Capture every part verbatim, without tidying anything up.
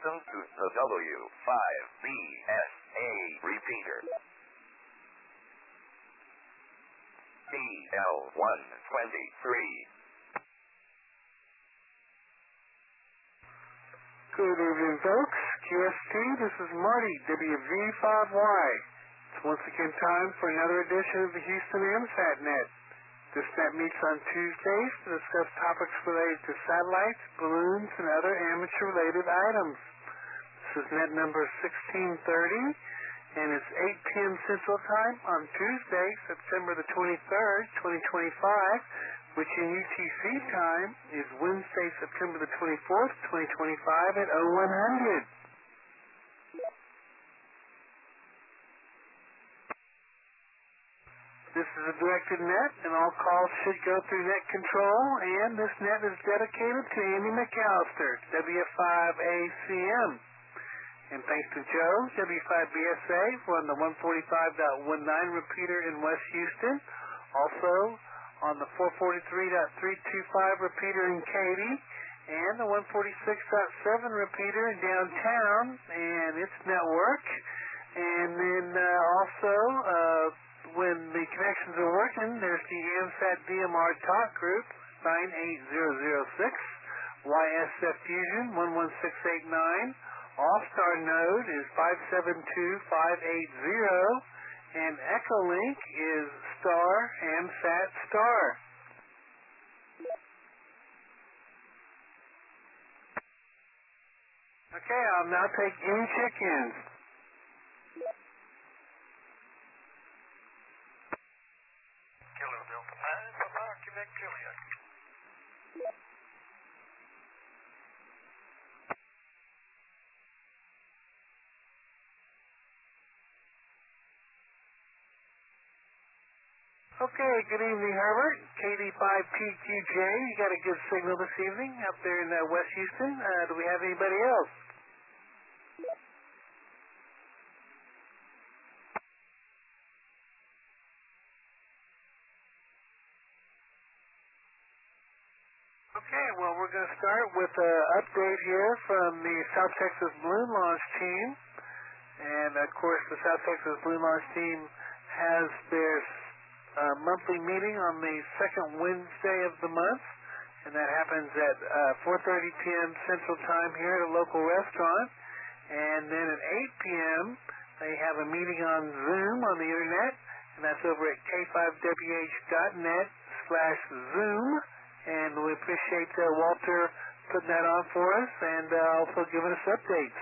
Welcome to the W five B S A repeater. B L one twenty-three. Good evening, folks. Q S T, this is Marty, W V five Y. It's once again time for another edition of the Houston AMSAT Net. This net meets on Tuesdays to discuss topics related to satellites, balloons, and other amateur-related items. This is net number sixteen thirty, and it's eight p.m. Central Time on Tuesday, September the twenty-third, twenty twenty-five, which in U T C time is Wednesday, September the twenty-fourth, twenty twenty-five at oh one hundred. This is a directed net, and all calls should go through net control, and this net is dedicated to Andy McAllister, W five A C M. And thanks to Joe, W five B S A, on the one forty-five point nineteen repeater in West Houston, also on the four forty-three point three two five repeater in Katy, and the one forty-six point seven repeater in downtown and its network. And then uh, also, uh, when the connections are working, there's the AMSAT D M R talk group, nine eight zero zero six, Y S F Fusion one one six eight nine, All-Star node is five seven two five eight zero, and Echolink is star AMSAT star. Okay, I'll now take any check-ins. Kilo Delta nine, Papa, Quebec, Juliet. Okay, good evening, Herbert. K D five P Q J, you got a good signal this evening up there in uh, West Houston. Uh, do we have anybody else? Okay, well, we're going to start with an update here from the South Texas Balloon Launch Team. And, of course, the South Texas Balloon Launch Team has their uh, monthly meeting on the second Wednesday of the month. And that happens at uh, four thirty p.m. Central Time here at a local restaurant. And then at eight p.m., they have a meeting on Zoom on the Internet. And that's over at K five W H dot net slash Zoom. And we appreciate uh, Walter putting that on for us and uh, also giving us updates.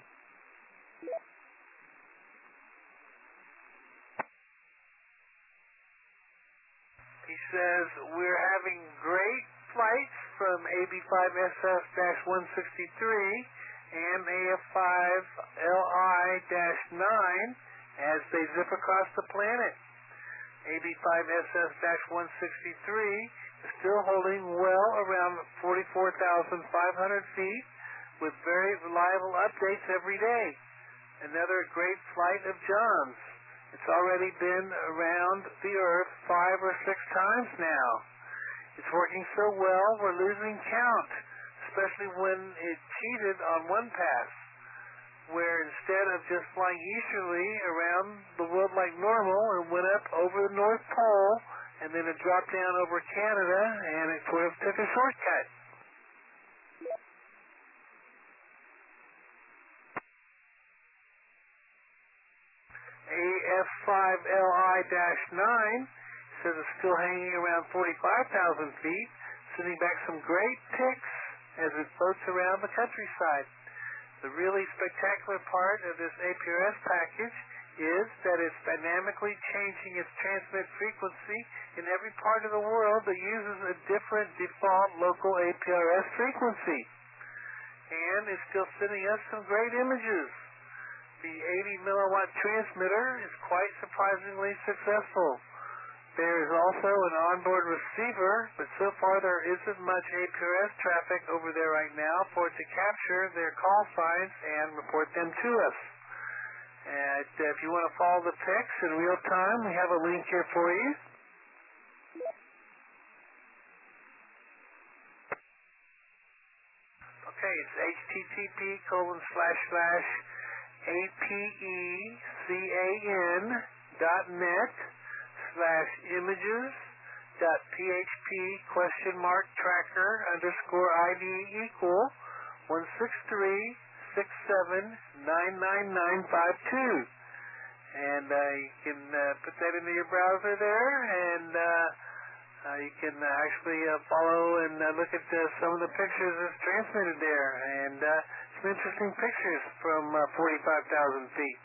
He says, we're having great flights from A B five S F one sixty-three and A F five L I nine as they zip across the planet. A B five S F one sixty-three is still holding well around forty-four thousand five hundred feet with very reliable updates every day. Another great flight of John's. It's already been around the Earth five or six times now. It's working so well we're losing count, especially when it cheated on one pass, where instead of just flying easterly around the world like normal, it went up over the North Pole, and then it dropped down over Canada, and it sort of took a shortcut. A F five L I nine says it's still hanging around forty-five thousand feet, sending back some great pics as it floats around the countryside. The really spectacular part of this A P R S package is that it's dynamically changing its transmit frequency in every part of the world that uses a different default local A P R S frequency. And it's still sending us some great images. The eighty milliwatt transmitter is quite surprisingly successful. There is also an onboard receiver, but so far there isn't much A P R S traffic over there right now for it to capture their call signs and report them to us. And if you want to follow the pics in real time, we have a link here for you. Okay, it's http colon slash slash apecan dot net slash images dot php question mark tracker underscore id equal one six three six seven nine nine nine five two. And uh, you can uh, put that into your browser there, and uh, uh, you can uh, actually uh, follow and uh, look at uh, some of the pictures that's transmitted there, and uh, some interesting pictures from uh, forty-five thousand feet.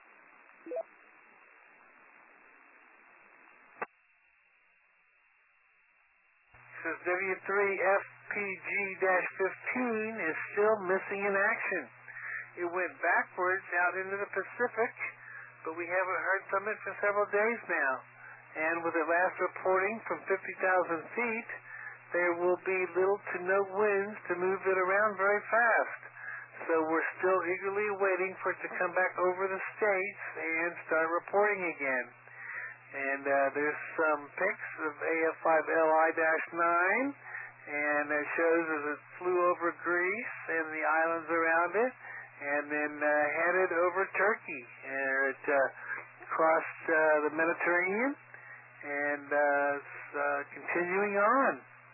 It says W three F P G fifteen is still missing in action. It went backwards out into the Pacific, but we haven't heard from it for several days now. And with the last reporting from fifty thousand feet, there will be little to no winds to move it around very fast. So we're still eagerly waiting for it to come back over the states and start reporting again. And uh, there's some pics of A F five L I nine, and it shows as it flew over Greece and the islands around it, and then uh, headed over Turkey. And it uh, crossed uh, the Mediterranean and uh, it's uh, continuing on.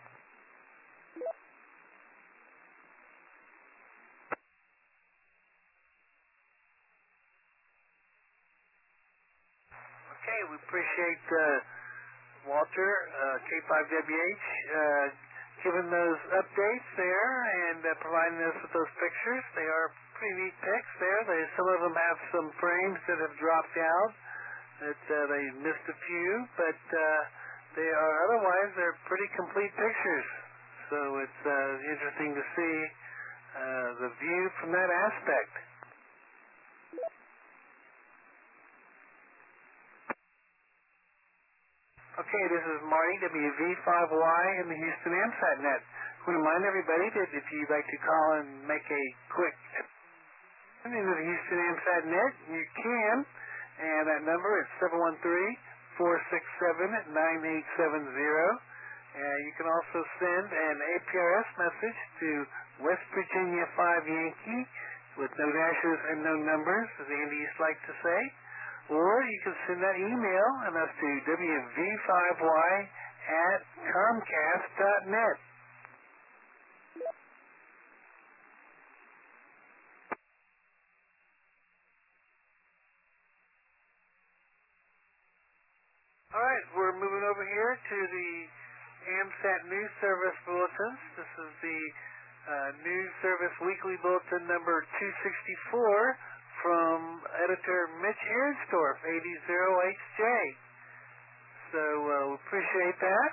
Okay, we appreciate uh, Walter, uh, K five W H, uh, giving those updates there and uh, providing us with those pictures. They are pretty neat pics there. They, some of them have some frames that have dropped out, that uh, they missed a few, but uh, they are otherwise they're pretty complete pictures. So it's uh, interesting to see uh, the view from that aspect. Okay, this is Marty, W V five Y in the Houston AMSAT net. I want to remind everybody that if you'd like to call and make a quick into the Houston AMSAT net, you can. And that number is seven one three, four six seven, nine eight seven zero. And you can also send an A P R S message to West Virginia five Yankee with no dashes and no numbers, as Andy used to like to say. Or you can send that email and that's to W V five Y at Comcast dot net. All right, we're moving over here to the AMSAT News Service Bulletins. This is the uh, News Service Weekly Bulletin number two sixty-four from editor Mitch Ehrenstorf, eighty H J. So uh, we appreciate that.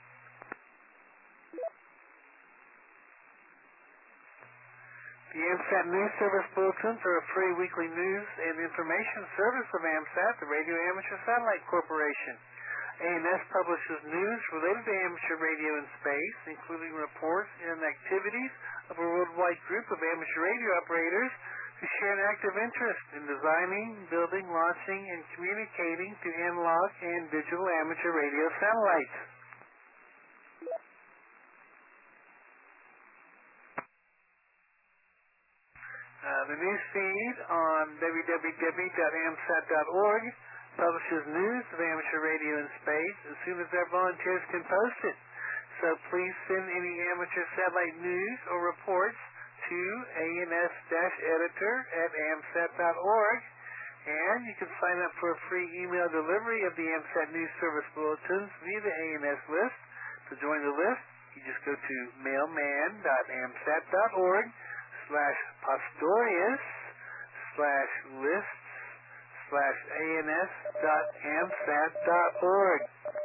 The AMSAT News Service Bulletins are a free weekly news and information service of AMSAT, the Radio Amateur Satellite Corporation. A N S publishes news related to amateur radio in space, including reports and activities of a worldwide group of amateur radio operators who share an active interest in designing, building, launching, and communicating to analog and digital amateur radio satellites. Uh, the news feed on w w w dot amsat dot org publishes news of amateur radio in space as soon as their volunteers can post it. So please send any amateur satellite news or reports to A N S-editor at amsat dot org, and you can sign up for a free email delivery of the AMSAT News Service Bulletins via the A N S list. To join the list, you just go to mailman dot amsat dot org slash pastorius slash lists slash ans dot amsat dot org.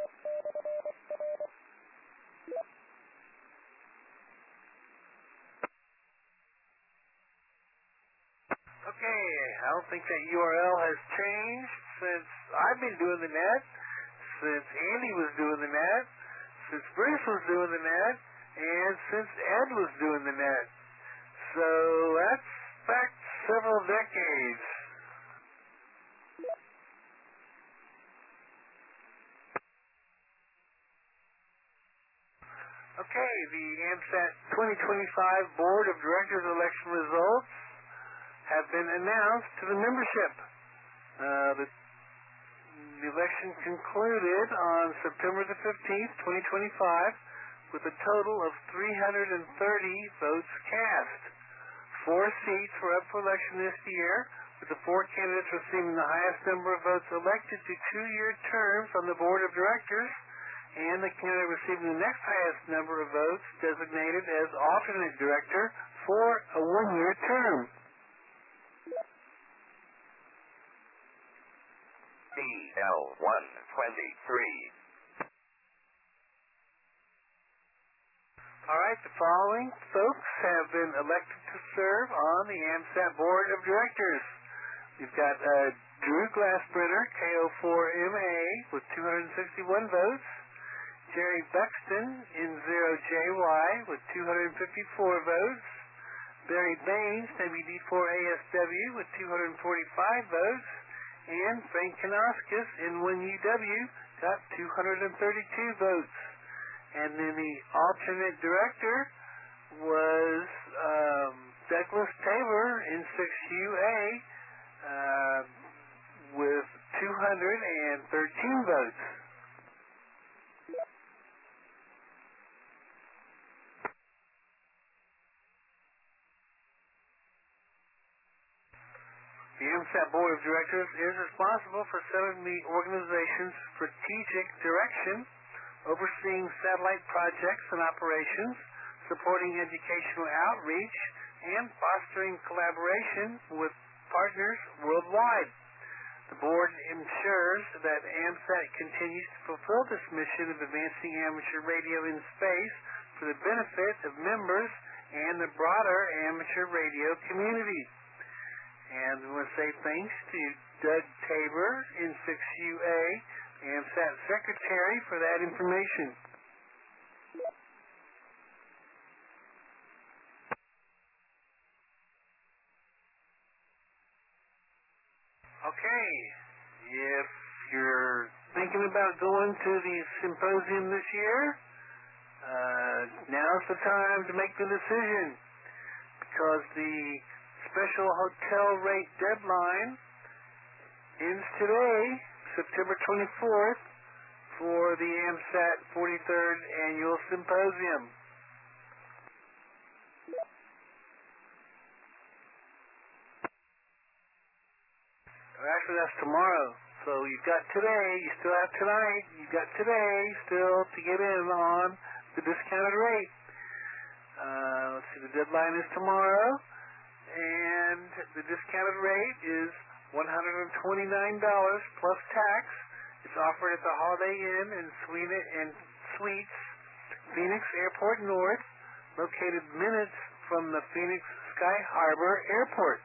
Okay, I don't think that U R L has changed since I've been doing the net, since Andy was doing the net, since Bruce was doing the net, and since Ed was doing the net. So that's back several decades. Okay, the AMSAT twenty twenty-five Board of Directors election results have been announced to the membership. Uh, the, the election concluded on September the fifteenth, twenty twenty-five, with a total of three hundred thirty votes cast. Four seats were up for election this year, with the four candidates receiving the highest number of votes elected to two-year terms on the Board of Directors, and the candidate receiving the next highest number of votes designated as alternate director for a one-year term. B L one twenty-three. All right, the following folks have been elected to serve on the AMSAT Board of Directors. We've got uh, Drew Glassbrenner, K O four M A, with two hundred sixty-one votes. Jerry Buxton, N zero J Y, with two hundred fifty-four votes. Barry Baines, W D four A S W, with two hundred forty-five votes. And Frank Kanoskis, N one U W, got two hundred thirty-two votes. And then the alternate director was um, Douglas Taylor, N six U A, uh, with two hundred thirteen votes. The AMSAT Board of Directors is responsible for setting the organization's strategic direction, overseeing satellite projects and operations, supporting educational outreach, and fostering collaboration with partners worldwide. The board ensures that AMSAT continues to fulfill this mission of advancing amateur radio in space for the benefit of members and the broader amateur radio community. And we want to say thanks to Doug Tabor, N six U A, AMSAT Secretary, for that information. Okay, if you're thinking about going to the symposium this year, uh, now's the time to make the decision, because the special hotel rate deadline ends today, September twenty-fourth, for the AMSAT forty-third Annual Symposium. Actually, that's tomorrow. So you've got today, you still have tonight, you've got today still to get in on the discounted rate. Uh, let's see, the deadline is tomorrow, and the discounted rate is one hundred twenty-nine dollars plus tax. It's offered at the Holiday Inn and Suites, Phoenix Airport North, located minutes from the Phoenix Sky Harbor Airport.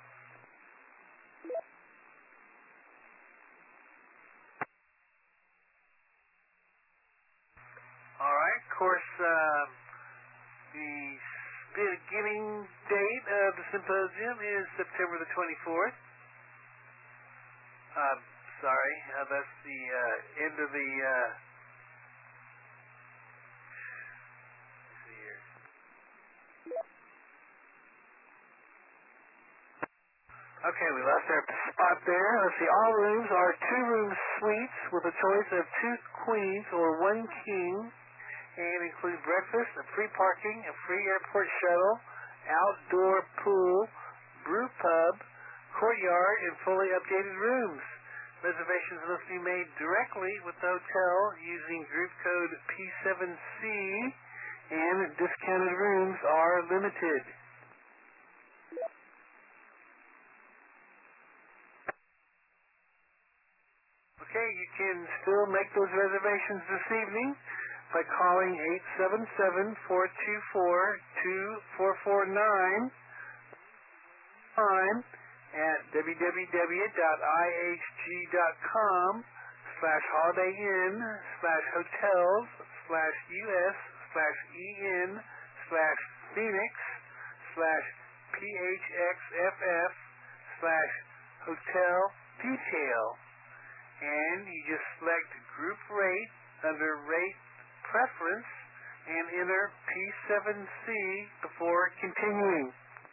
All right, of course, uh, the beginning date of the symposium is September the twenty-fourth. Uh, sorry, uh, that's the uh, end of the. Uh, let's see here. Okay, we lost our spot there. Let's see. All rooms are two-room suites with a choice of two queens or one king, and include breakfast, a free parking, a free airport shuttle, outdoor pool, brew pub, courtyard, and fully updated rooms. Reservations must be made directly with the hotel using group code P seven C, and discounted rooms are limited. Okay, you can still make those reservations this evening by calling eight seven seven, four two four, two four four nine at w w w dot i h g dot com slash holiday inn slash hotels slash us slash en slash phoenix slash phxff slash hotel detail. And you just select group rate under rate preference and enter P seven C before continuing.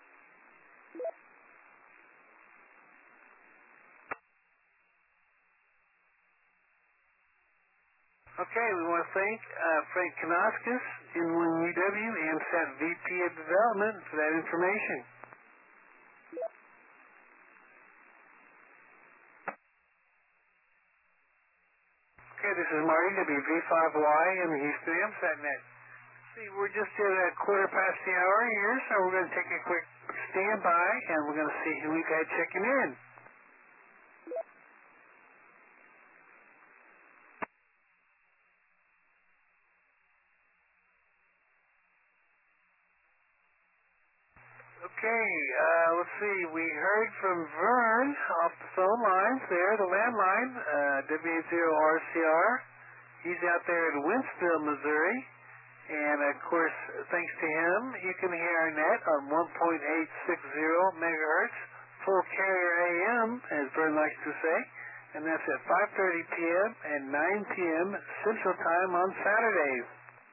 Okay, we want to thank uh, Frank Kanauskas, N one U W, AMSAT V P of Development, for that information. Okay, this is Marty, W V five Y, in the Houston AMSAT net. See, we're just at a quarter past the hour here, so we're going to take a quick standby, and we're going to see who we've got checking in. Okay, uh, let's see. We heard from Vern off the phone lines there, the landline, uh, W eight zero R C R. He's out there in Winstville, Missouri. And, of course, thanks to him, you can hear our net on one point eight six zero megahertz, full carrier A M, as Vern likes to say. And that's at five thirty p.m. and nine p.m. Central Time on Saturdays.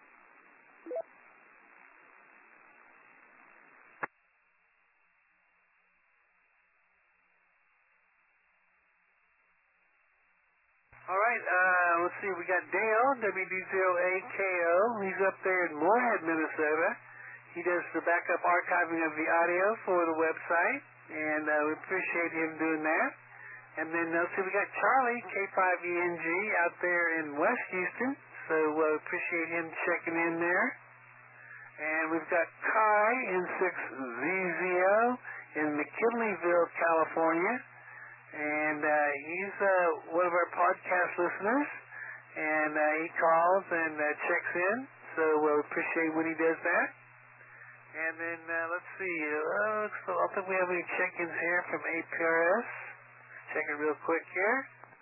All right, uh, let's see. We got Dale, W D zero A K O. He's up there in Moorhead, Minnesota. He does the backup archiving of the audio for the website, and uh, we appreciate him doing that. And then, let's see, we got Charlie, K five E N G, out there in West Houston, so we uh, appreciate him checking in there. And we've got Kai, N six Z Z O, in McKinleyville, California. And uh, he's uh, one of our podcast listeners, and uh, he calls and uh, checks in, so we uh, appreciate when he does that. And then, uh, let's see, uh, so I don't think we have any check-ins here from A P R S. Check it real quick here.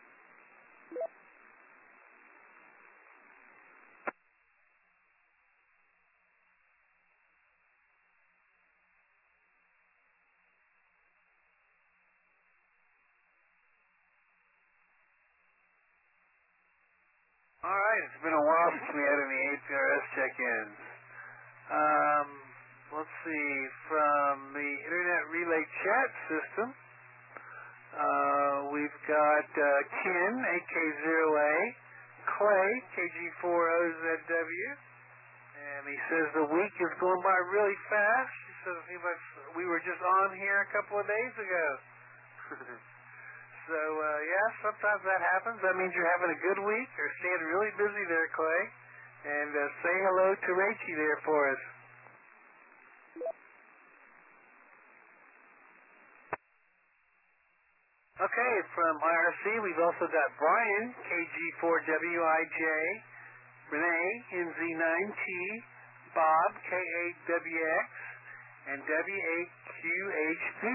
All right, it's been a while since we had any A P R S check-ins. Um, let's see, from the Internet Relay Chat System, uh, we've got uh, Ken, A K zero A, Clay, K G four O Z W, and he says the week is going by really fast. He says it seems like we were just on here a couple of days ago. So, uh, yeah, sometimes that happens. That means you're having a good week or staying really busy there, Clay. And uh, say hello to Rachie there for us. Okay, from I R C, we've also got Brian, K G four W I J, Renee, N Z nine T, Bob, K eight W X, and W eight Q H B.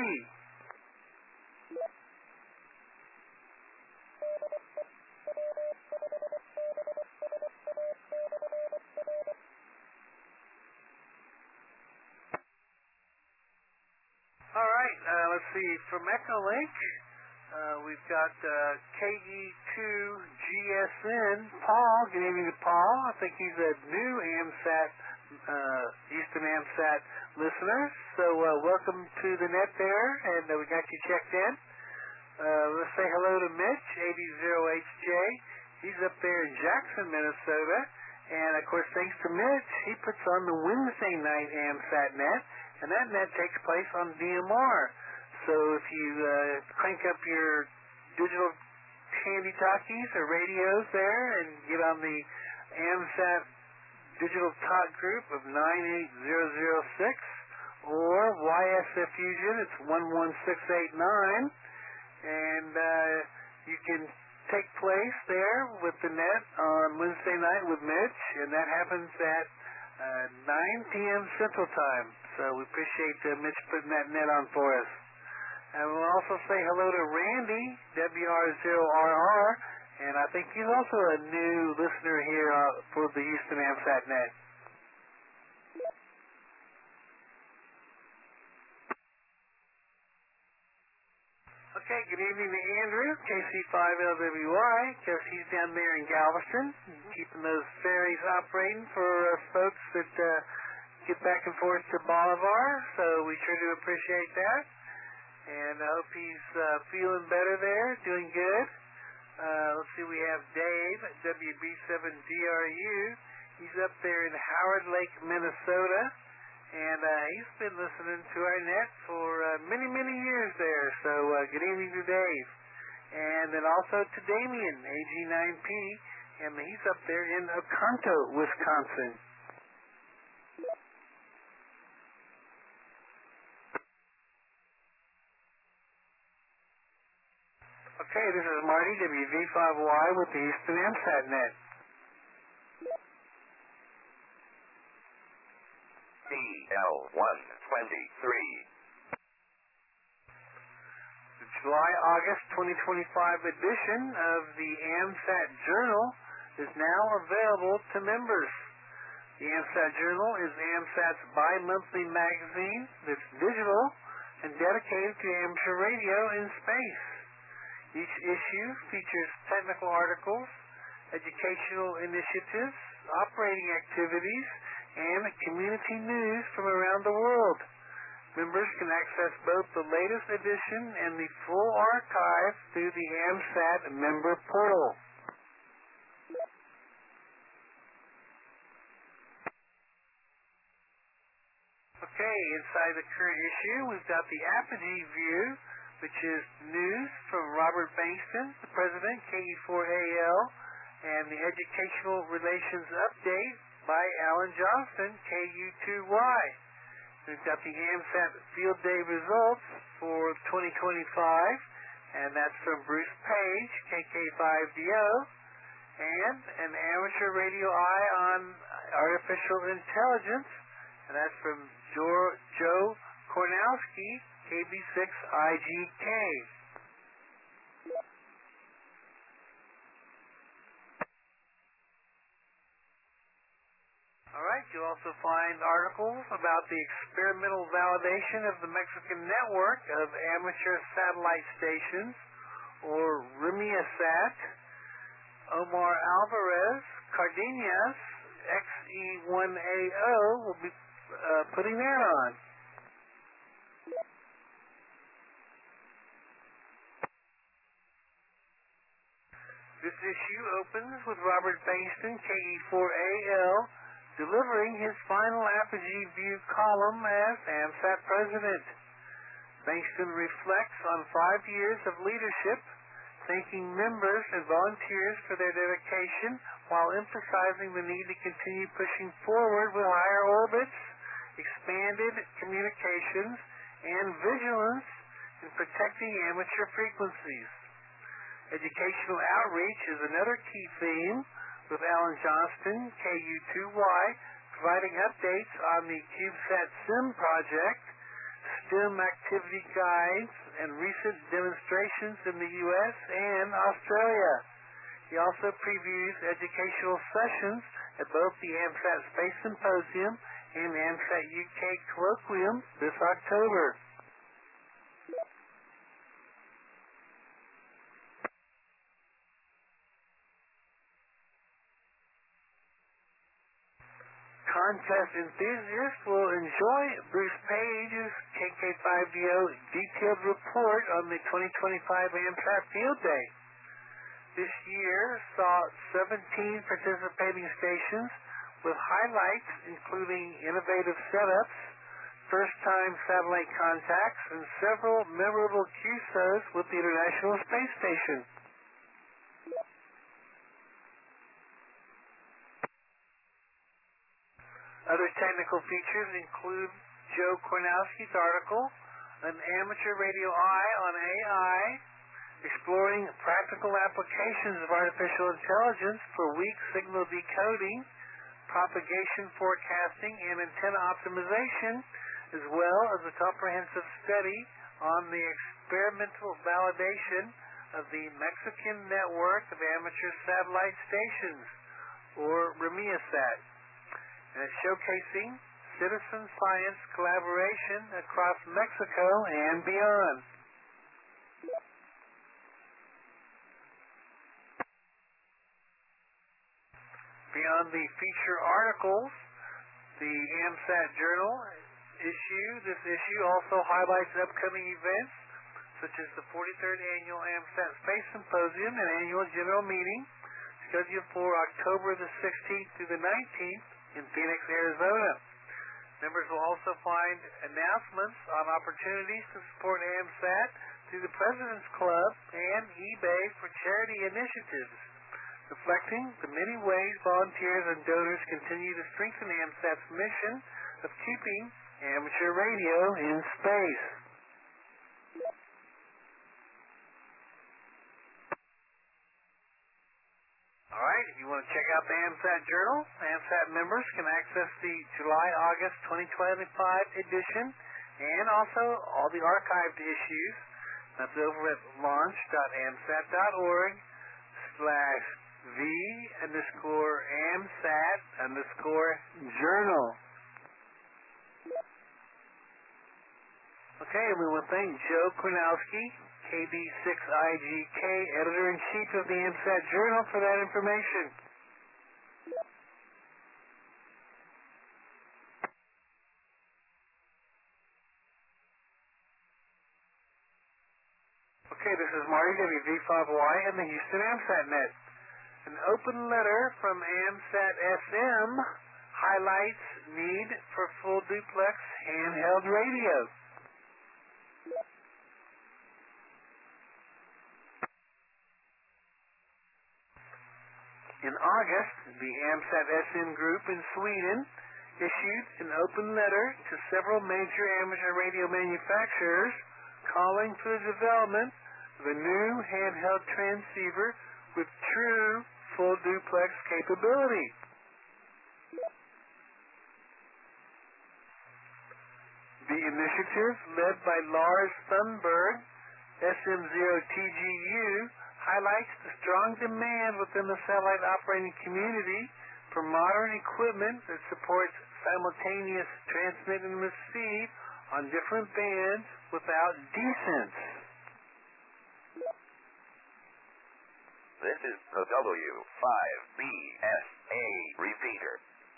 All right, uh, let's see. From Echolink, uh, we've got uh, K E two G S N, Paul. Good evening to Paul. I think he's a new AMSAT, uh, Houston AMSAT listener. So uh, welcome to the net there, and uh, we got you checked in. Uh, let's say hello to Mitch, A D zero H J. He's up there in Jackson, Minnesota. And, of course, thanks to Mitch, he puts on the Wednesday night AMSAT net. And that net takes place on D M R. So if you uh, crank up your digital handy-talkies or radios there and get on the AMSAT digital talk group of nine eight zero zero six or Y S F Fusion, it's one one six eight nine. And uh, you can take place there with the net on Wednesday night with Mitch, and that happens at uh, nine p.m. Central Time. So we appreciate uh, Mitch putting that net on for us. And we'll also say hello to Randy, W R zero R R, and I think he's also a new listener here uh, for the Houston AMSAT net. Okay, good evening to Andrew, K C five L W I, because he's down there in Galveston, keeping those ferries operating for us folks that uh, get back and forth to Bolivar, so we sure do appreciate that. And I hope he's uh, feeling better there, doing good. Uh, let's see, we have Dave at W B seven D R U. He's up there in Howard Lake, Minnesota. And uh, he's been listening to our net for uh, many, many years there. So uh, good evening to Dave. And then also to Damien, A G nine P, and he's up there in Oconto, Wisconsin. Okay, this is Marty, W V five Y with the Houston AMSAT net. D L one twenty-three. The July-August twenty twenty-five edition of the AMSAT Journal is now available to members. The AMSAT Journal is AMSAT's bi-monthly magazine that's digital and dedicated to amateur radio in space. Each issue features technical articles, educational initiatives, operating activities, and community news from around the world. Members can access both the latest edition and the full archive through the AMSAT member portal. Okay, inside the current issue, we've got the Apogee View, which is news from Robert Bankston, the president, K E four A L, and the Educational Relations Update by Alan Johnston, K U two Y. We've got the AMSAT Field Day results for twenty twenty-five, and that's from Bruce Page, K K five D O, and an Amateur Radio Eye on Artificial Intelligence, and that's from jo- Joe Kornowski, K B six I G K. Alright, you'll also find articles about the experimental validation of the Mexican network of amateur satellite stations, or RIMIASAT. Omar Alvarez Cardenas, X E one A O, will be uh, putting that on. This issue opens with Robert Bankston, K E four A L, delivering his final Apogee View column as AMSAT president. Bankston reflects on five years of leadership, thanking members and volunteers for their dedication while emphasizing the need to continue pushing forward with higher orbits, expanded communications, and vigilance in protecting amateur frequencies. Educational outreach is another key theme, with Alan Johnston, K U two Y, providing updates on the CubeSat Sim project, STEM activity guides, and recent demonstrations in the U S and Australia. He also previews educational sessions at both the AMSAT Space Symposium and AMSAT U K Colloquium this October. Contest enthusiasts will enjoy Bruce Page's K K five D O detailed report on the twenty twenty-five AMSAT Field Day. This year saw seventeen participating stations with highlights including innovative setups, first-time satellite contacts, and several memorable Q S Os with the International Space Station. Other technical features include Joe Kornowski's article, An Amateur Radio Eye on A I, exploring practical applications of artificial intelligence for weak signal decoding, propagation forecasting, and antenna optimization, as well as a comprehensive study on the experimental validation of the Mexican network of amateur satellite stations, or RIMIASAT. And it's showcasing citizen science collaboration across Mexico and beyond. Beyond the feature articles, the AMSAT Journal issue, this issue also highlights upcoming events such as the forty-third Annual AMSAT Space Symposium and Annual General Meeting scheduled for October the sixteenth through the nineteenth in Phoenix, Arizona. Members will also find announcements on opportunities to support AMSAT through the President's Club and eBay for charity initiatives, reflecting the many ways volunteers and donors continue to strengthen AMSAT's mission of keeping amateur radio in space. Alright, if you want to check out the AMSAT Journal, AMSAT members can access the July-August twenty twenty-five edition and also all the archived issues. That's over at launch.amsat.org slash V underscore AMSAT underscore journal. Okay, we want to thank Joe Kornowski, K B six I G K, Editor-in-Chief of the AMSAT Journal, for that information. Okay, this is Marty, W V five Y, and the Houston AMSAT Net. An open letter from AMSAT S M highlights need for full duplex handheld radio. In August, the AMSAT S M Group in Sweden issued an open letter to several major amateur radio manufacturers calling for the development of a new handheld transceiver with true full duplex capability. The initiative, led by Lars Thunberg, S M zero T G U, highlights the strong demand within the satellite operating community for modern equipment that supports simultaneous transmit and receive on different bands without descents. This is the W five B S A repeater.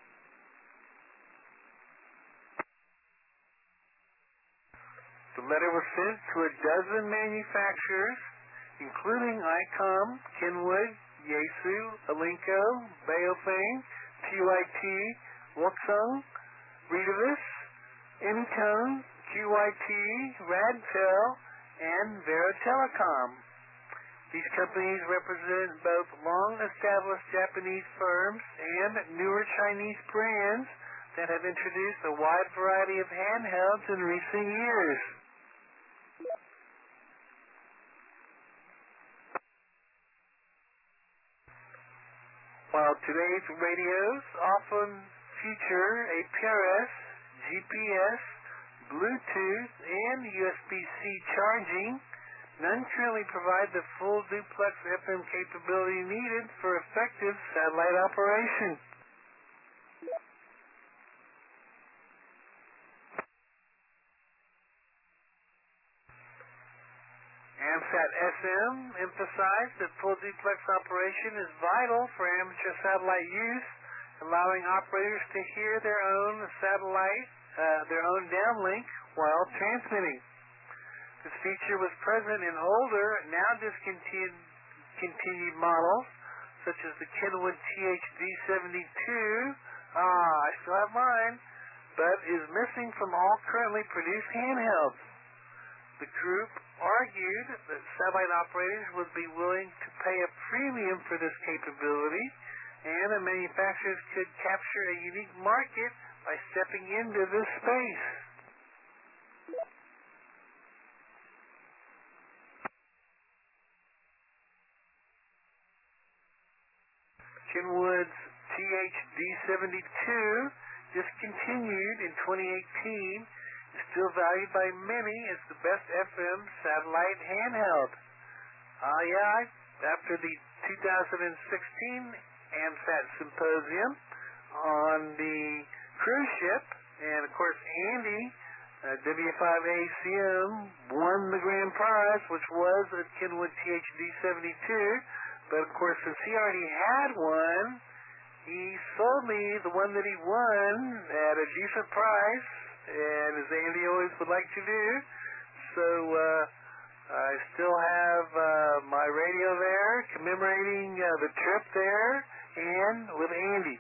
The letter was sent to a dozen manufacturers, including ICOM, Kenwood, Yaesu, Alinco, Baofeng, T Y T, Woksung, Redavis, Intone, Q Y T, Radtel, and Vero Telecom. These companies represent both long-established Japanese firms and newer Chinese brands that have introduced a wide variety of handhelds in recent years. While today's radios often feature a P R S, G P S, Bluetooth, and U S B C charging, none currently provide the full duplex F M capability needed for effective satellite operation. AMSAT S M emphasized that full duplex operation is vital for amateur satellite use, allowing operators to hear their own satellite, uh, their own downlink while transmitting. This feature was present in older, now discontinued continued models, such as the Kenwood T H D seventy-two, ah, I still have mine, but is missing from all currently produced handhelds. The group argued that satellite operators would be willing to pay a premium for this capability, and that manufacturers could capture a unique market by stepping into this space. Kenwood's T H D seventy-two, discontinued in twenty eighteen, is still valued by many as the best F M satellite handheld. Ah, uh, yeah, after the two thousand sixteen AMSAT Symposium on the cruise ship, and of course Andy, uh, W five A C M, won the grand prize, which was a Kenwood T H D seventy-two. But of course, since he already had one, he sold me the one that he won at a decent price, and as Andy always would like to do. So uh, I still have uh, my radio there commemorating uh, the trip there and with Andy.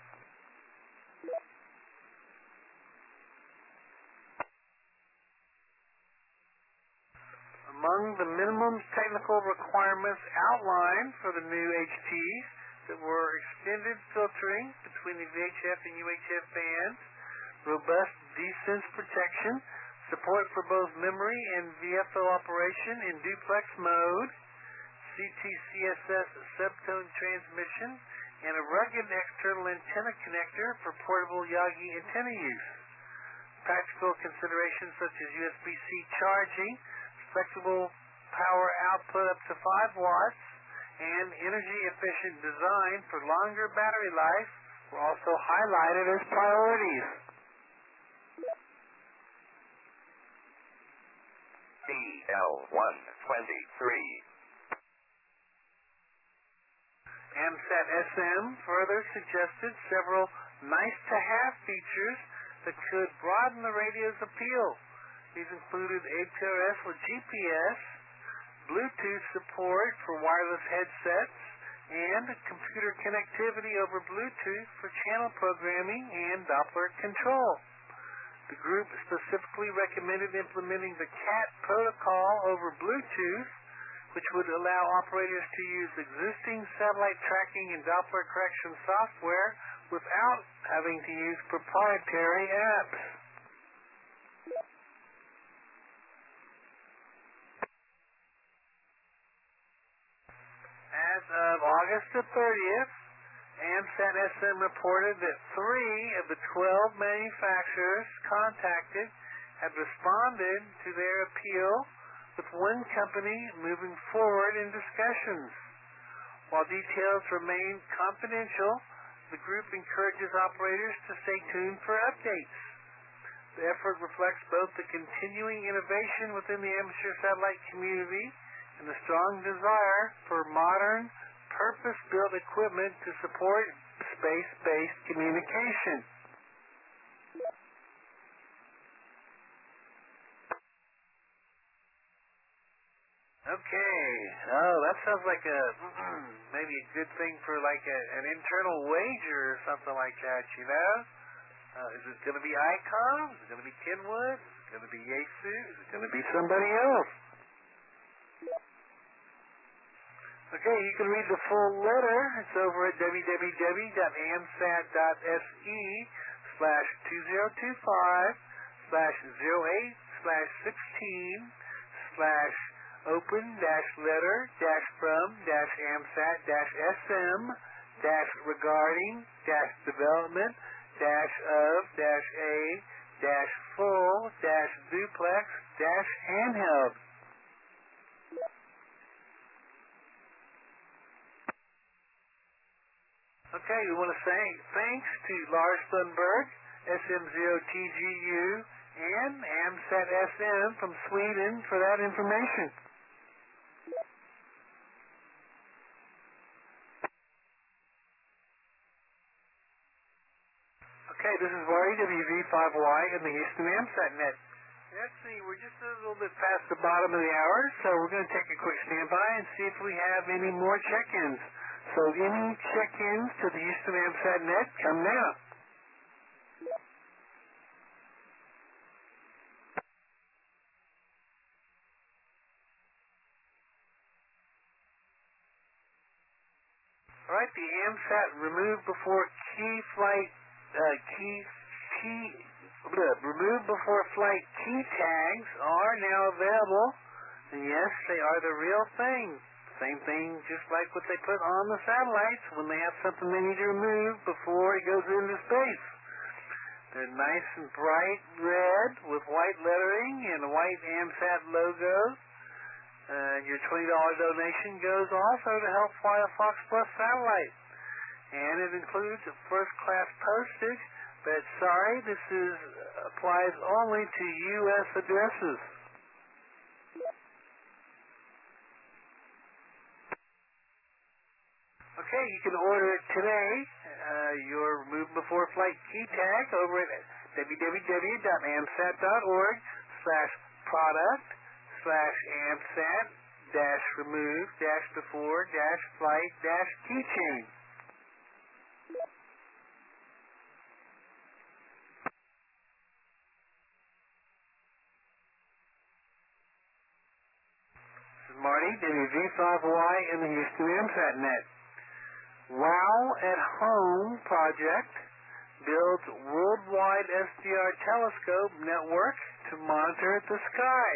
Among the minimum technical requirements outlined for the new H Ts that were extended filtering between the V H F and U H F bands, robust D-Sense protection, support for both memory and V F O operation in duplex mode, C T C S S subtone transmission, and a rugged external antenna connector for portable Yagi antenna use. Practical considerations such as U S B C charging, flexible power output up to five watts, and energy-efficient design for longer battery life were also highlighted as priorities. D L one twenty-three. AMSAT S M further suggested several nice-to-have features that could broaden the radio's appeal. These included A P R S with G P S, Bluetooth support for wireless headsets, and computer connectivity over Bluetooth for channel programming and Doppler control. The group specifically recommended implementing the C A T protocol over Bluetooth, which would allow operators to use existing satellite tracking and Doppler correction software without having to use proprietary apps. As of August the thirtieth, AMSAT S M reported that three of the twelve manufacturers contacted had responded to their appeal, with one company moving forward in discussions. While details remain confidential, the group encourages operators to stay tuned for updates. The effort reflects both the continuing innovation within the amateur satellite community and the strong desire for modern, purpose-built equipment to support space-based communication. Okay. Oh, that sounds like a maybe a good thing for like a, an internal wager or something like that, you know? Uh, is it going to be ICOM? Is it going to be Kenwood? Is it going to be Yaesu? Is it going to be somebody else? Okay, you can read the full letter. It's over at www.amsat.se slash 2025 slash 08 slash 16 slash open dash letter dash from dash amsat dash sm dash regarding dash development dash of dash a dash full dash duplex dash handheld. Okay, we want to say thanks to Lars Thunberg, S M zero T G U, and AMSAT S M from Sweden for that information. Okay, this is Laurie, W V five Y, and the Houston AMSAT Net. Let's see, we're just a little bit past the bottom of the hour, so we're going to take a quick standby and see if we have any more check-ins. So any check-ins to the Houston AMSAT Net, come now. All right, the AMSAT removed before key flight, uh, key, key, bleh, removed before flight key tags are now available. And yes, they are the real thing. Same thing, just like what they put on the satellites when they have something they need to remove before it goes into space. They're nice and bright red with white lettering and a white AMSAT logo. Uh, your twenty dollars donation goes also to help fly a Fox Plus satellite. And it includes first-class postage, but sorry, this is applies only to U S addresses. Okay, you can order it today. Uh, your Remove Before Flight key tag over at www.amsat.org slash product slash amsat dash remove dash before dash flight dash keychain. This is Marty, W V five Y in the Houston AMSAT net. WOW at Home project builds worldwide S D R telescope network to monitor the sky.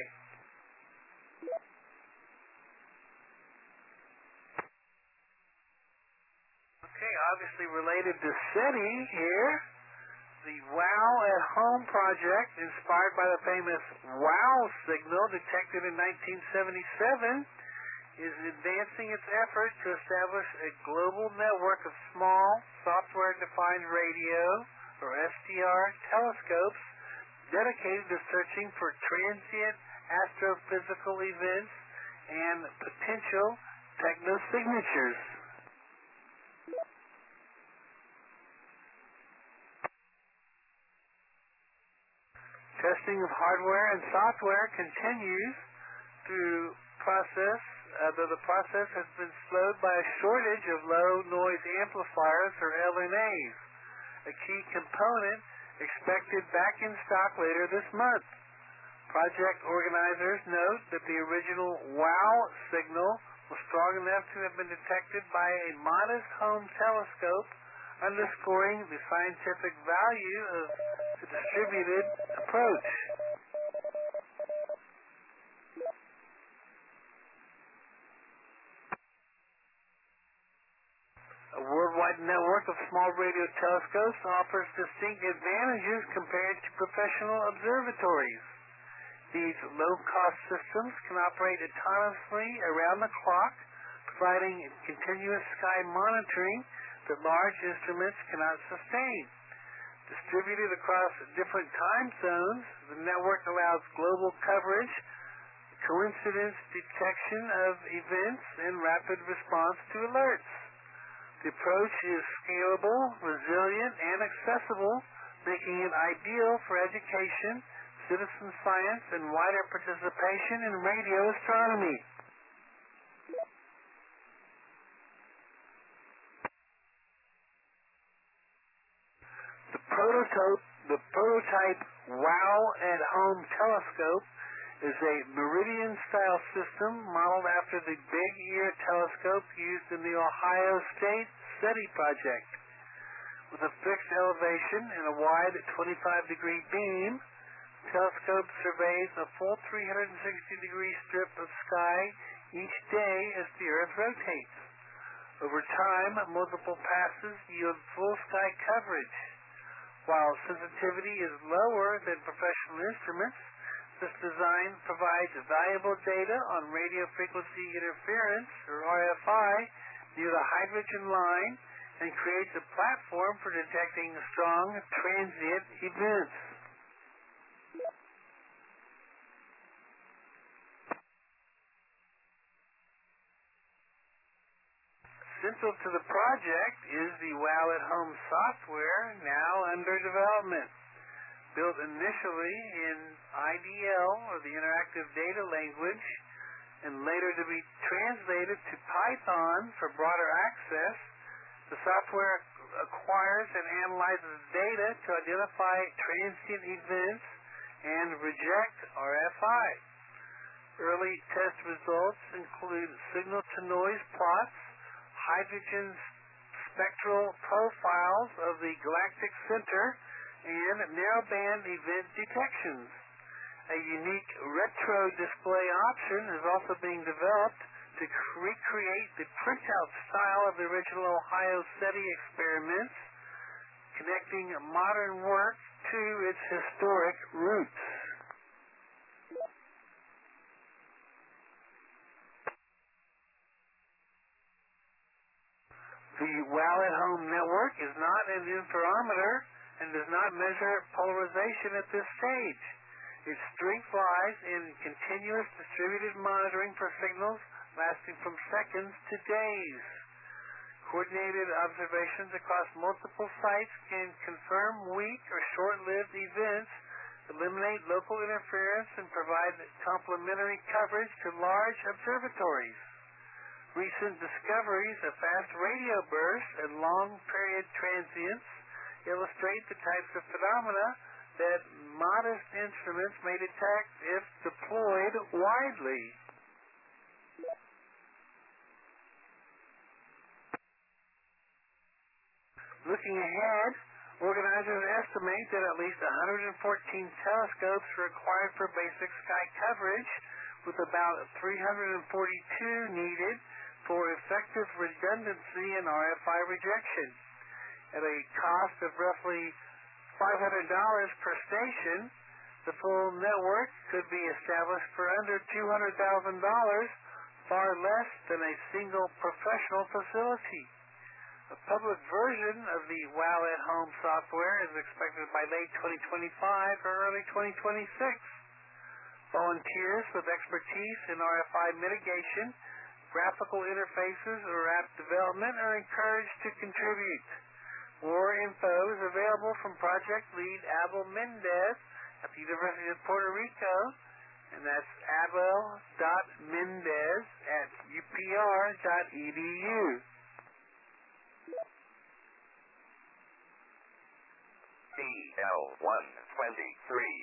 Okay, obviously related to SETI here. The WOW at Home project, inspired by the famous WOW signal detected in nineteen seventy-seven, is advancing its efforts to establish a global network of small, software-defined radio, or S D R, telescopes dedicated to searching for transient astrophysical events and potential technosignatures. Testing of hardware and software continues through process, uh, though the process has been slowed by a shortage of low-noise amplifiers, or L N As, a key component expected back in stock later this month. Project organizers note that the original WOW signal was strong enough to have been detected by a modest home telescope, underscoring the scientific value of the distributed approach. A worldwide network of small radio telescopes offers distinct advantages compared to professional observatories. These low-cost systems can operate autonomously around the clock, providing continuous sky monitoring that large instruments cannot sustain. Distributed across different time zones, the network allows global coverage, coincidence detection of events, and rapid response to alerts. The approach is scalable, resilient, and accessible, making it ideal for education, citizen science, and wider participation in radio astronomy. The prototype, the prototype WOW at Home telescope is a Meridian-style system modeled after the Big Ear telescope used in the Ohio State SETI project. With a fixed elevation and a wide twenty-five degree beam, the telescope surveys a full three hundred sixty degree strip of sky each day as the Earth rotates. Over time, multiple passes yield full sky coverage. While sensitivity is lower than professional instruments, this design provides valuable data on radio frequency interference, or R F I, near the hydrogen line, and creates a platform for detecting strong transient events. Central to the project is the WOW at Home software, now under development. Built initially in I D L, or the Interactive Data Language, and later to be translated to Python for broader access, the software acquires and analyzes data to identify transient events and reject R F I. Early test results include signal-to-noise plots, hydrogen spectral profiles of the galactic center, and narrowband event detections. A unique retro display option is also being developed to recreate the printout style of the original Ohio SETI experiments, connecting modern work to its historic roots. The WOW at Home network is not an interferometer and does not measure polarization at this stage. Its strength lies in continuous distributed monitoring for signals lasting from seconds to days. Coordinated observations across multiple sites can confirm weak or short-lived events, eliminate local interference, and provide complementary coverage to large observatories. Recent discoveries of fast radio bursts and long-period transients illustrate the types of phenomena that modest instruments may detect if deployed widely. Looking ahead, organizers estimate that at least one hundred fourteen telescopes are required for basic sky coverage, with about three hundred forty-two needed for effective redundancy and R F I rejection. At a cost of roughly five hundred dollars per station, the full network could be established for under two hundred thousand dollars, far less than a single professional facility. A public version of the WOW at Home software is expected by late twenty twenty-five or early twenty twenty-six. Volunteers with expertise in R F I mitigation, graphical interfaces, or app development are encouraged to contribute. More info is available from project lead Abel Mendez at the University of Puerto Rico, and that's abel dot mendez at u p r dot e d u. T L one twenty-three.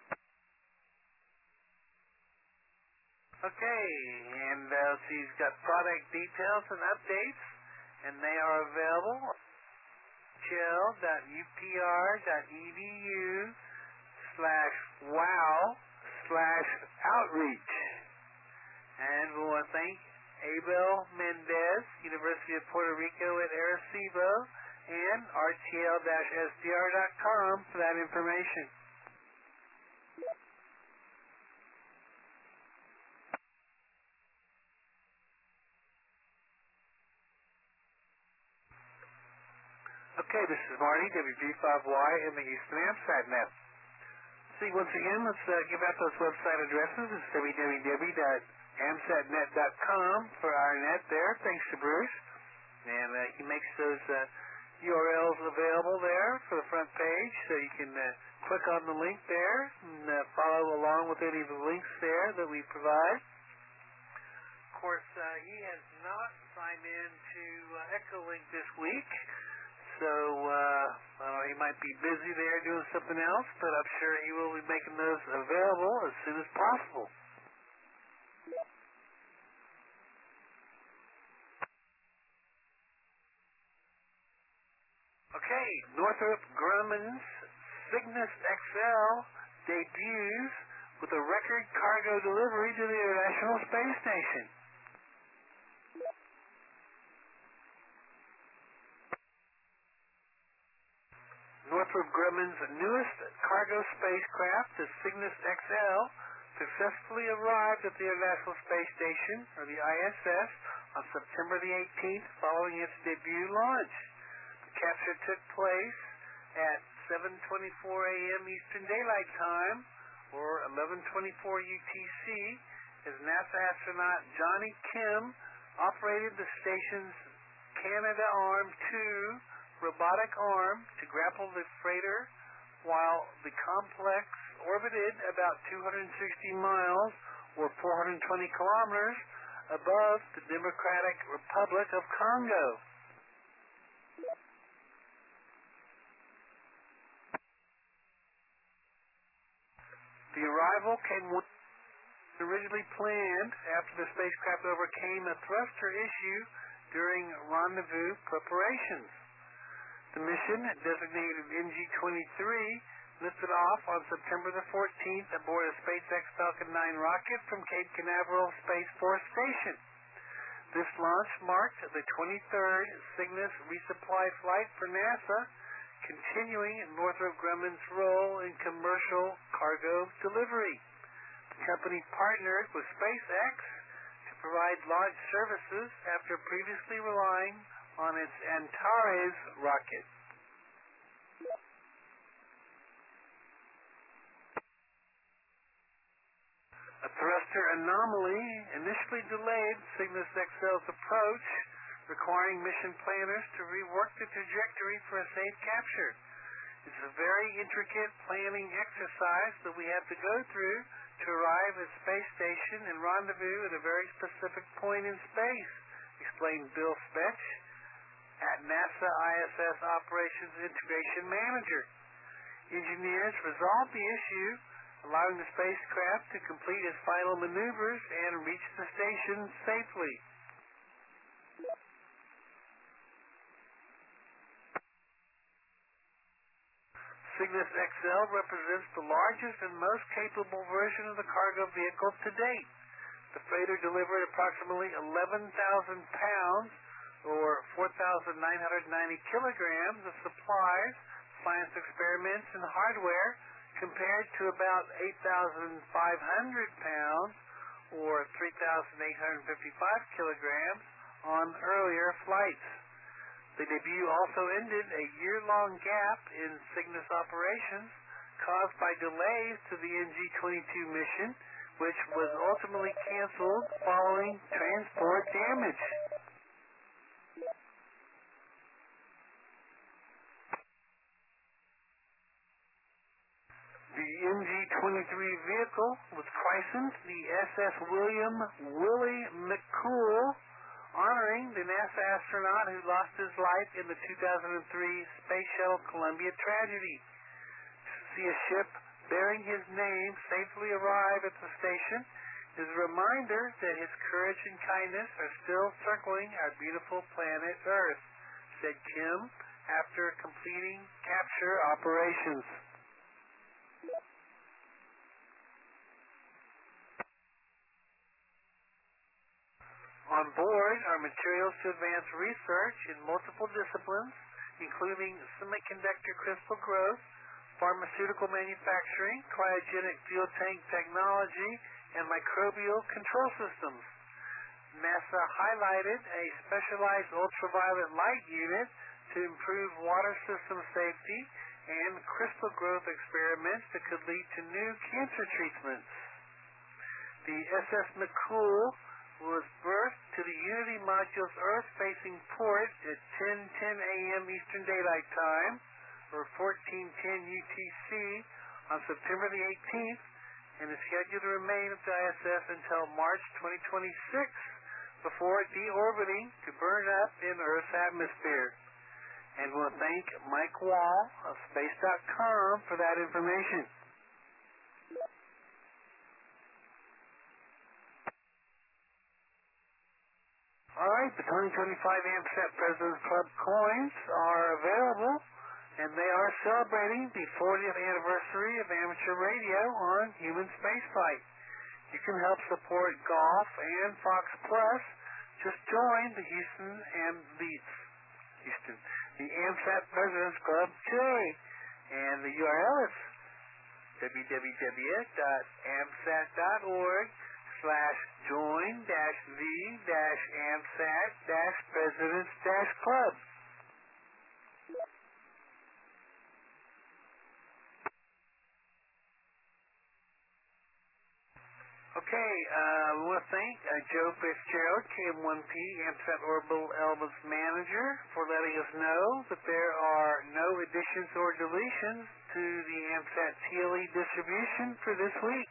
Okay, and uh, so he's got product details and updates, and they are available at h l dot u p r dot e d u slash wow slash outreach. And we want to thank Abel Mendez, University of Puerto Rico at Arecibo, and r t l dash s d r dot com for that information. Okay, this is Marty, W G five Y in the Houston AMSAT net. See, once again, let's uh, give out those website addresses. It's w w w dot amsat net dot com for our net there, thanks to Bruce. And uh, he makes those uh, U R Ls available there for the front page, so you can uh, click on the link there and uh, follow along with any of the links there that we provide. Of course, uh, he has not signed in to uh, Echolink this week, so uh, well, he might be busy there doing something else, but I'm sure he will be making those available as soon as possible. Okay, Northrop Grumman's Cygnus X L debuts with a record cargo delivery to the International Space Station. Northrop Grumman's newest cargo spacecraft, the Cygnus X L, successfully arrived at the International Space Station, or the I S S, on September the eighteenth following its debut launch. The capture took place at seven twenty-four a m Eastern Daylight Time, or eleven twenty-four U T C, as NASA astronaut Johnny Kim operated the station's Canadarm two robotic arm to grapple the freighter while the complex orbited about two hundred sixty miles, or four hundred twenty kilometers, above the Democratic Republic of Congo. The arrival came originally planned after the spacecraft overcame a thruster issue during rendezvous preparations. The mission, designated N G twenty-three, lifted off on September the fourteenth aboard a SpaceX Falcon nine rocket from Cape Canaveral Space Force Station. This launch marked the twenty-third Cygnus resupply flight for NASA, continuing Northrop Grumman's role in commercial cargo delivery. The company partnered with SpaceX to provide launch services after previously relying on its Antares rocket. A thruster anomaly initially delayed Cygnus X L's approach requiring mission planners to rework the trajectory for a safe capture. It's a very intricate planning exercise that we have to go through to arrive at Space Station and rendezvous at a very specific point in space, explained Bill Spetch, at NASA I S S Operations Integration Manager. Engineers resolved the issue, allowing the spacecraft to complete its final maneuvers and reach the station safely. Cygnus X L represents the largest and most capable version of the cargo vehicle to date. The freighter delivered approximately eleven thousand pounds, or four thousand nine hundred ninety kilograms of supplies, science experiments, and hardware, compared to about eight thousand five hundred pounds, or three thousand eight hundred fifty-five kilograms, on earlier flights. The debut also ended a year-long gap in Cygnus operations caused by delays to the N G twenty-two mission, which was ultimately canceled following transport damage. The N G twenty-three vehicle was christened the S S William Willie McCool, honoring the NASA astronaut who lost his life in the two thousand three Space Shuttle Columbia tragedy. To see a ship bearing his name safely arrive at the station is a reminder that his courage and kindness are still circling our beautiful planet Earth, said Kim after completing capture operations. On board are materials to advance research in multiple disciplines, including semiconductor crystal growth, pharmaceutical manufacturing, cryogenic fuel tank technology, and microbial control systems. NASA highlighted a specialized ultraviolet light unit to improve water system safety and crystal growth experiments that could lead to new cancer treatments. The S S McCool was berthed to the Unity module's Earth-facing port at ten ten a.m. Eastern Daylight Time, or fourteen ten U T C, on September the eighteenth, and is scheduled to remain at the I S S until March twenty twenty-six, before deorbiting to burn up in Earth's atmosphere. And we'll thank Mike Wall of Space dot com for that information. All right, the twenty twenty-five AMSAT President's Club coins are available, and they are celebrating the fortieth anniversary of amateur radio on human spaceflight. You can help support golf and Fox Plus. Just join the Houston and the Houston, the AMSAT President's Club today, and the U R L is w w w dot amsat dot org slash join dash v dash amsat dash presidents dash club. Okay, uh, we want to thank uh, Joe Fitzgerald, K M one P AMSAT Orbital Elements Manager, for letting us know that there are no additions or deletions to the AMSAT T L E distribution for this week.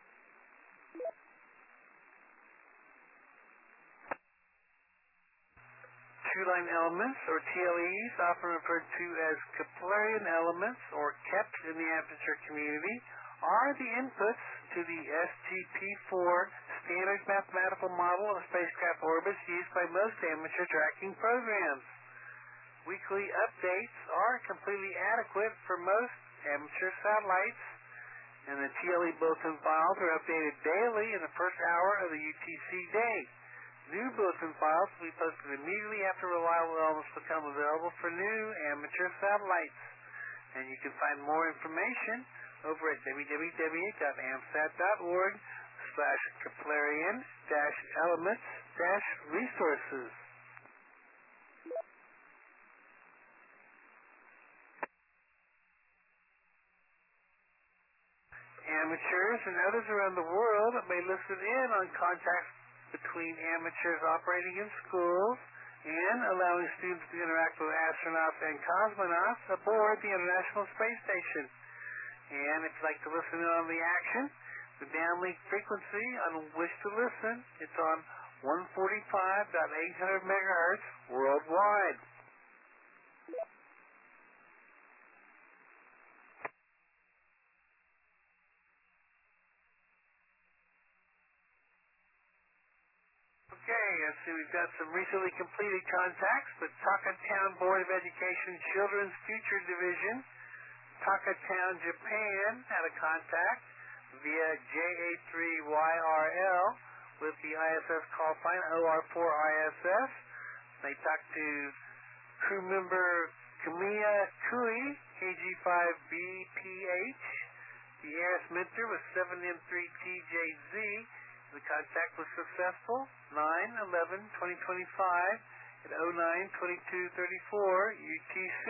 Two-line elements, or T L Es, often referred to as Keplerian elements, or K E Ps in the aperture community, are the inputs to the S G P four standard mathematical model of spacecraft orbits used by most amateur tracking programs. Weekly updates are completely adequate for most amateur satellites, and the T L E bulletin files are updated daily in the first hour of the U T C day. New bulletin files will be posted immediately after reliable elements become available for new amateur satellites. And you can find more information over at w w w dot amsat dot org slash Keplerian dash elements dash resources. Amateurs and others around the world may listen in on contacts between amateurs operating in schools and allowing students to interact with astronauts and cosmonauts aboard the International Space Station. And if you'd like to listen in on the action, the downlink frequency on which to listen, it's on one forty-five point eight hundred megahertz worldwide. Okay, let's see, we've got some recently completed contacts. The Takatown Board of Education Children's Future Division, Takatown, Japan, had a contact via J A three Y R L with the I S S call sign O R four I S S. They talked to crew member Kamiya Kui, K G five B P H. The ARIS mentor was seven M three T J Z. The contact was successful, nine eleven twenty twenty-five at oh nine twenty-two thirty-four U T C.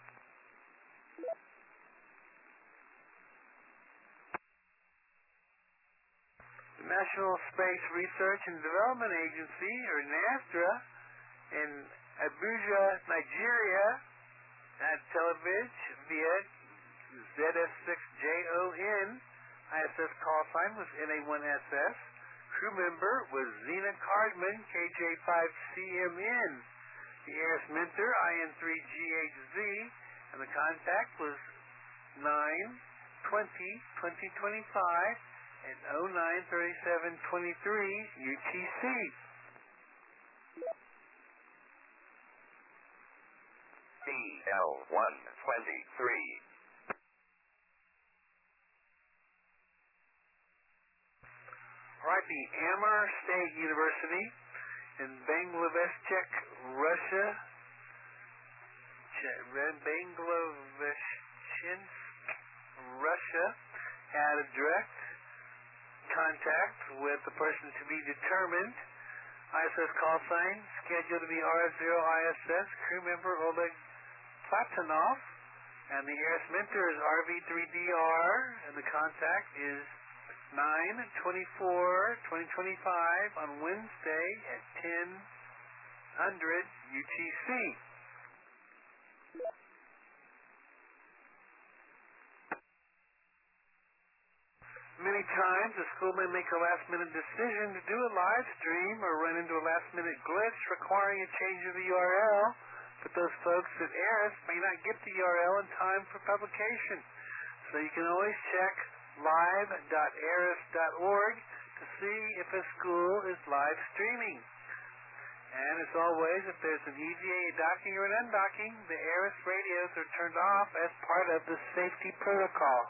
The National Space Research and Development Agency, or NASDRA, in Abuja, Nigeria, had television via Z S six J O N. I S S call sign was N A one S S. Crew member was Zena Cardman, K J five C M N. The ARIS mentor, I N three G H Z, and the contact was nine twenty twenty twenty-five at oh nine thirty-seven twenty-three U T C. C L one twenty-three. All right, the Amur State University in Bangladesh, Russia, Bangladesh, Russia, had a direct contact with the person to be determined. I S S call sign scheduled to be R S zero I S S, crew member Oleg Platonov, and the ARIS mentor is R V three D R, and the contact is nine twenty-four twenty twenty-five on Wednesday at ten hundred U T C. Many times, a school may make a last-minute decision to do a live stream or run into a last-minute glitch requiring a change of the U R L, but those folks at ARIS may not get the U R L in time for publication. So you can always check live dot aris dot org to see if a school is live streaming. And as always, if there's an E V A docking or an undocking, the ARIS radios are turned off as part of the safety protocol.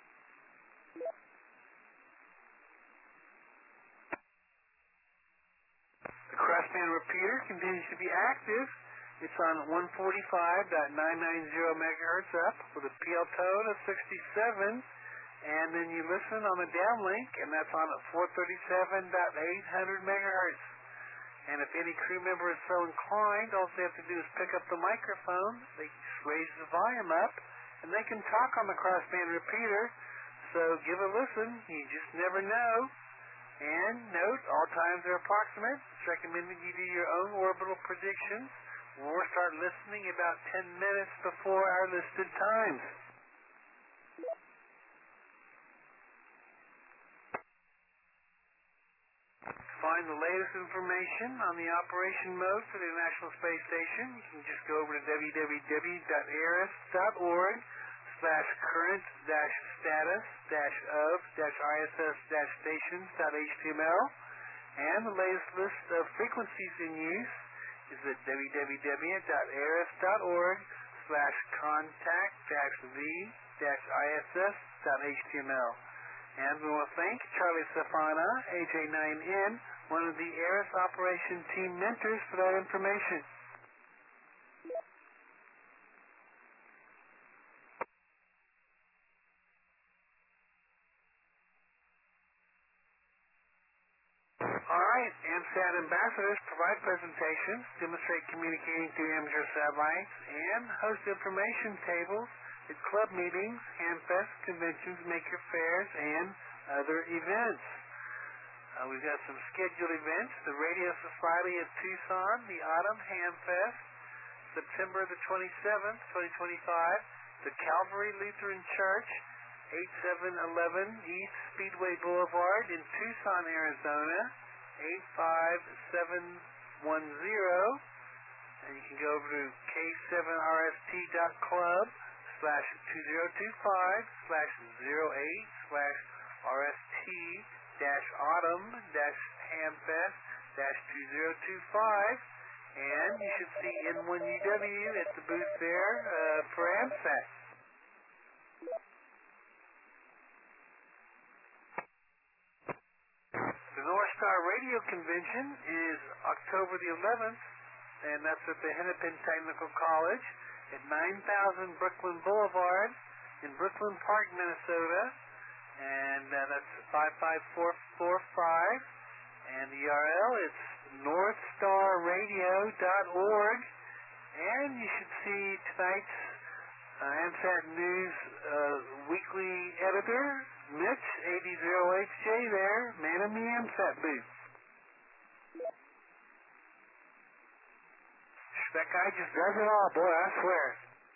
The crossband repeater continues to be active. It's on one forty-five point nine nine zero megahertz up with a P L tone of sixty-seven. And then you listen on the downlink, and that's on at four thirty-seven point eight hundred megahertz. And if any crew member is so inclined, all they have to do is pick up the microphone, they just raise the volume up, and they can talk on the crossband repeater. So give a listen, you just never know. And note, all times are approximate. It's recommended you do your own orbital predictions. We'll start listening about ten minutes before our listed times. Find the latest information on the operation mode for the International Space Station. You can just go over to w w w dot aris dot org slash current dash status dash of dash iss dash stations dot h t m l. And the latest list of frequencies in use is at w w w dot aris dot org slash contact dash v dash iss dot h t m l. And we want to thank Charlie Safana, A J nine N, one of the ARIS operation team mentors, for that information. All right, AMSAT ambassadors provide presentations, demonstrate communicating through amateur satellites, and host information tables at club meetings, handfests, conventions, maker fairs, and other events. Uh, we've got some scheduled events. The Radio Society of Tucson, the Autumn Hamfest, September the twenty-seventh, twenty twenty-five. The Calvary Lutheran Church, eighty-seven eleven East Speedway Boulevard in Tucson, Arizona, eight five seven one zero. And you can go over to k seven r s t dot club slash two zero two five slash zero eight slash r s t dash autumn dash hamfest dash two zero two five. And you should see N one U W at the booth there uh, for AMSAT. The North Star Radio Convention is October the eleventh, and that's at the Hennepin Technical College at nine thousand Brooklyn Boulevard in Brooklyn Park, Minnesota, and uh, that's five five four four five. And the U R L is north star radio dot org. And you should see tonight's uh, AMSAT News uh, weekly editor, Mitch, A D zero H J there, man in the AMSAT booth. That guy just does it all, boy, I swear.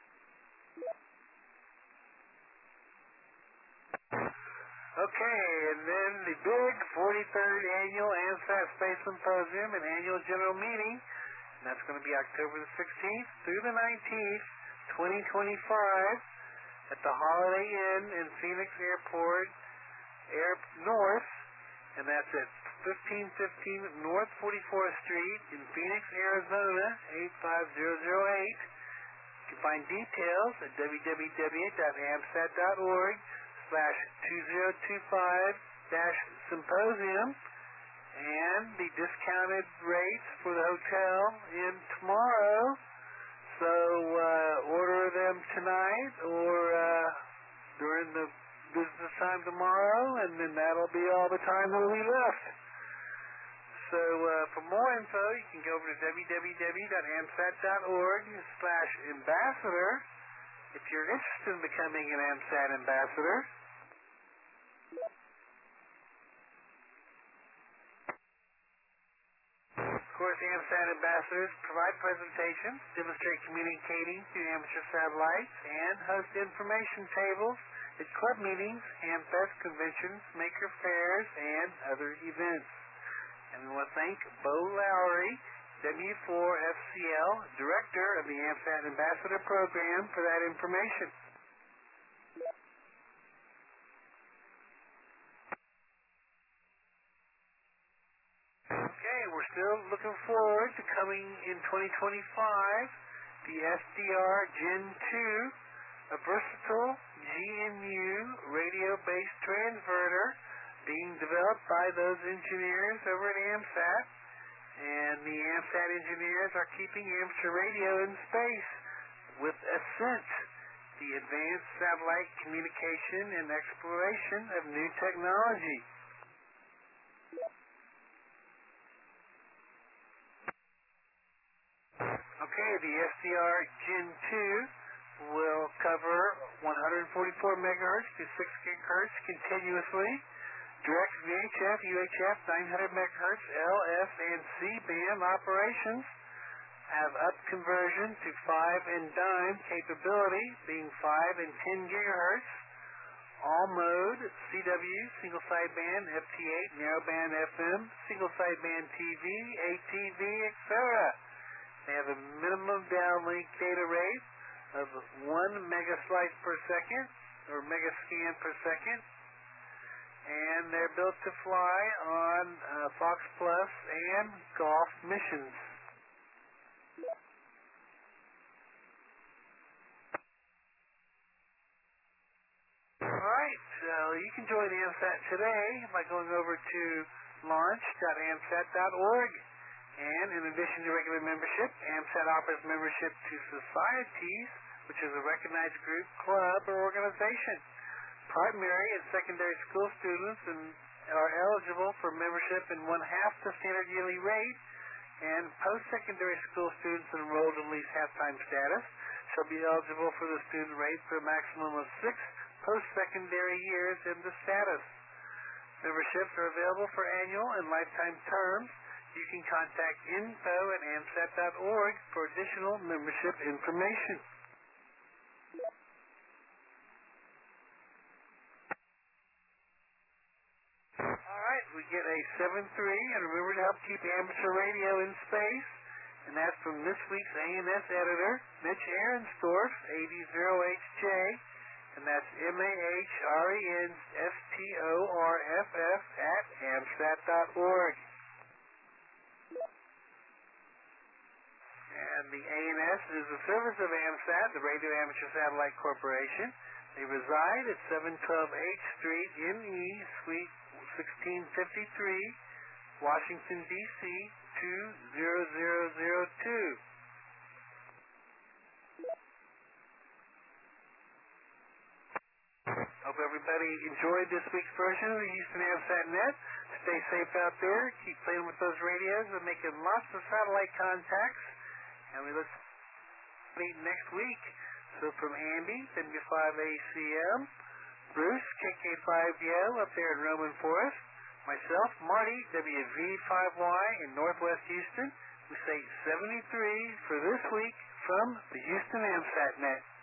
Okay, and then the big forty-third annual AMSAT Space Symposium and annual general meeting, and that's going to be October the sixteenth through the nineteenth, twenty twenty-five, at the Holiday Inn in Phoenix Airport, Air North, and that's at fifteen fifteen North forty-fourth Street in Phoenix, Arizona, eight five zero zero eight. You can find details at w w w dot amsat dot org slash two zero two five dash symposium, and the discounted rates for the hotel in tomorrow. So uh, order them tonight or uh, during the business time tomorrow, and then that'll be all the time that we left. So uh, for more info, you can go over to w w w dot amsat dot org slash ambassador if you're interested in becoming an AMSAT ambassador. Of course, AMSAT ambassadors provide presentations, demonstrate communicating through amateur satellites, and host information tables at club meetings, AMFest conventions, maker fairs, and other events. And we want to thank Bo Lowry, W four F C L, Director of the AMSAT Ambassador Program, for that information. Okay, we're still looking forward to coming in twenty twenty-five, the S D R Gen two, a versatile G N U radio-based transverter being developed by those engineers over at AMSAT. And the AMSAT engineers are keeping amateur radio in space with ASCENT, the Advanced Satellite Communication and Exploration of New Technology. Okay, the S D R Gen two will cover one forty-four megahertz to six gigahertz continuously. Direct V H F, U H F, nine hundred megahertz, L, F, and C band operations have up conversion to five and dime capability, being five and ten gigahertz. All mode, C W, single sideband, F T eight, narrowband F M, single sideband T V, A T V, et cetera. They have a minimum downlink data rate of one megaslice per second, or megascan per second. And they're built to fly on uh, Fox Plus and Golf missions. Alright, so you can join AMSAT today by going over to launch dot amsat dot org. And in addition to regular membership, AMSAT offers membership to societies, which is a recognized group, club, or organization. Primary and secondary school students and are eligible for membership in one half the standard yearly rate, and post-secondary school students enrolled in at least half-time status shall be eligible for the student rate for a maximum of six post-secondary years in the status. Memberships are available for annual and lifetime terms. You can contact info at amsat dot org for additional membership information. All right, we get a seven three, and remember to help keep amateur radio in space. And that's from this week's A N S editor, Mitch Ahrenstorff, eighty oh H J, and that's M A H R E N S T O R F F at amsat dot org. And the A N S is a service of AMSAT, the Radio Amateur Satellite Corporation. They reside at seven twelve H Street, M E, Suite sixteen fifty-three, Washington, D C two zero zero zero two. Hope everybody enjoyed this week's version of the Houston AMSAT Net. Stay safe out there. Keep playing with those radios and making lots of satellite contacts. And we look forward to meeting next week. So from Andy, W five A C M, Bruce, K K five D L up there in Roman Forest, myself, Marty, W V five Y in Northwest Houston, we say seventy-three for this week from the Houston AMSAT Net.